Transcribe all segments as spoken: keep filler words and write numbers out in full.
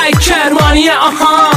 یک کرمانیه آها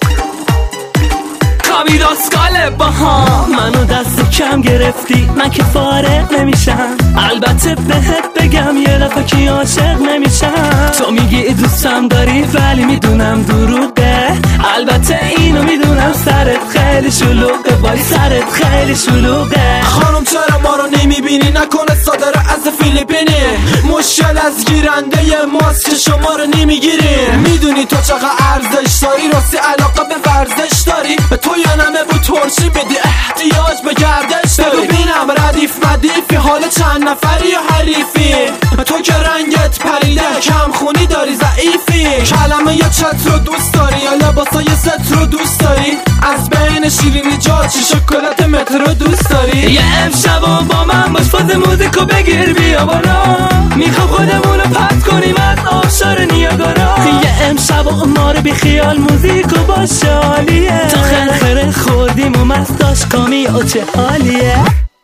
کابی داسکاله باها منو دست کم گرفتی من که فارغ نمیشم البته بهت بگم یه دفعه که عاشق نمیشم تو میگی دوستم داری ولی میدونم دروغه البته اینو میدونم سرت خیلی شلوغه وای سرت خیلی شلوغه خانم چرا ما رو نمیبینی نکنه صادر از فیلیپینی مشکل از گیرنده ماست که شما رو نمیگیری میدونی تو چقدر ارزش داری راستی علاقه به ورزش داری به تو یا نمه بود ترشی میدی احتیاج به گردش داری ببینم ردیف مدیفی حال چند نفری یا حریفی تو که رنگت پریده کم خونی داری ضعیفی کلمه یا چت رو دوست داری یا لباسای ست رو دوست داری از بین شیرینی جاچی شکلات متر رو دوست داری یه امشب با من باش فاز موزیکو بگیر بیا بالا میخوام خودمونو پت کنیم از آبشار نیاگارا یه امشب ما رو بی خیال موزیکو باش عالیه تا خرخره خوردیم و مستاش کامی و چه حالیه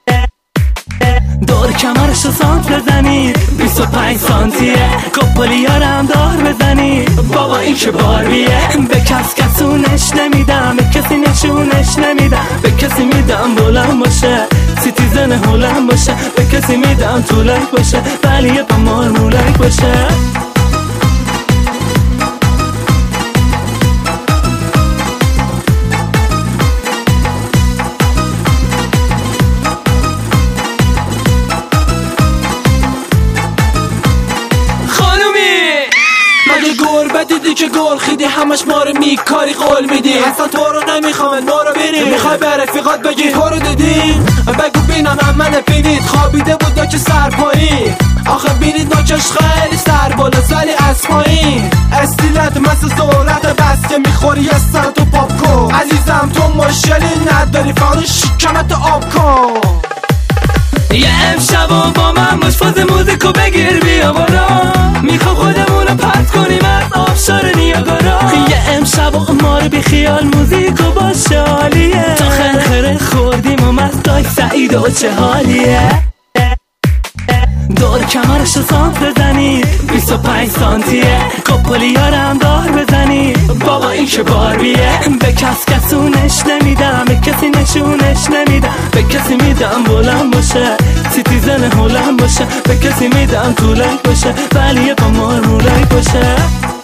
دور کمرشو سانت بزنید بیست و پنج سانتیه کپلیارم دار بزنید بابا این که بارویه به کس کسونش نمیدم به کسی نشونش نمیدم به کسی میدم بلند باشه سیتیزن هلند باشه به کسی میدم طولک باشه ولی یه پا مولک باشه گربه دیدی که گرخیدی همش ما رو میکاری قول میدی اصلا تو رو نمیخوام ما رو بینی میخوای به رفیقات بگی تو رو دیدی بگو بینم همه بینید خوابیده بود دا که سر پایی آخه بینید ناکش خیلی سر بالا سالی از پایین استیلت مثل سرعت بس که میخوری از سر تو پاپ کن عزیزم تو مشکلی نداری فقط شکمت آب کن یه امشب با من باش فاز موزیکو بگیر بیا بالا میخوام خودمونو پرت کنیم از آبشار نیاگارا یه امشب ما رو بی خیال موزیکو باش عالیه تا خرخره خوردیم و مستای سعید و چه حالیه دور کمرشو سانت بزنید بیست و پنج سانتیه کپلیارم دار بزنید بابا این که بارویه به کس کسونش نمیدم به کسی نشونش نمیدم به کسی میدم بلند باشه سیتیزن هلند باشه به کسی میدم طولک باشه ولی یه پا مولک باشه